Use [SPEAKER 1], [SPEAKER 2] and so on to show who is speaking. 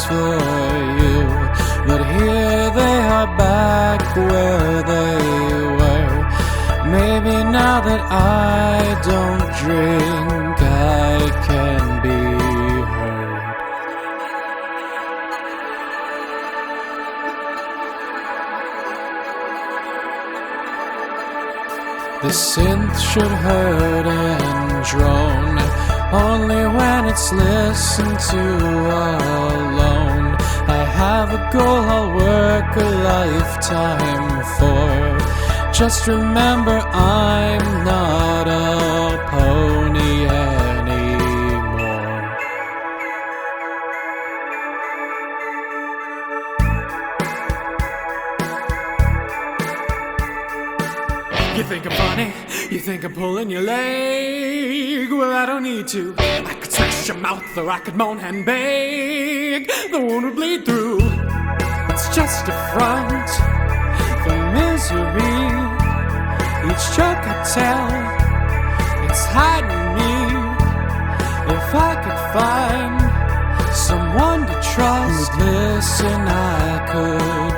[SPEAKER 1] for you, but here they are back where they were. Maybe now that I don't drink, I can be heard. The synth should hurt and drone only when it's listened to alone. I have a goal I'll work a lifetime for. Just remember I'm not a pony anymore. You think I'm funny? You think I'm pulling your leg? Well, I don't need to. I could smash your mouth or I could moan and beg. The wound would bleed through. It's just a front for misery. Each joke I tell, it's hiding me. If I could find someone to trust who'd listen, I could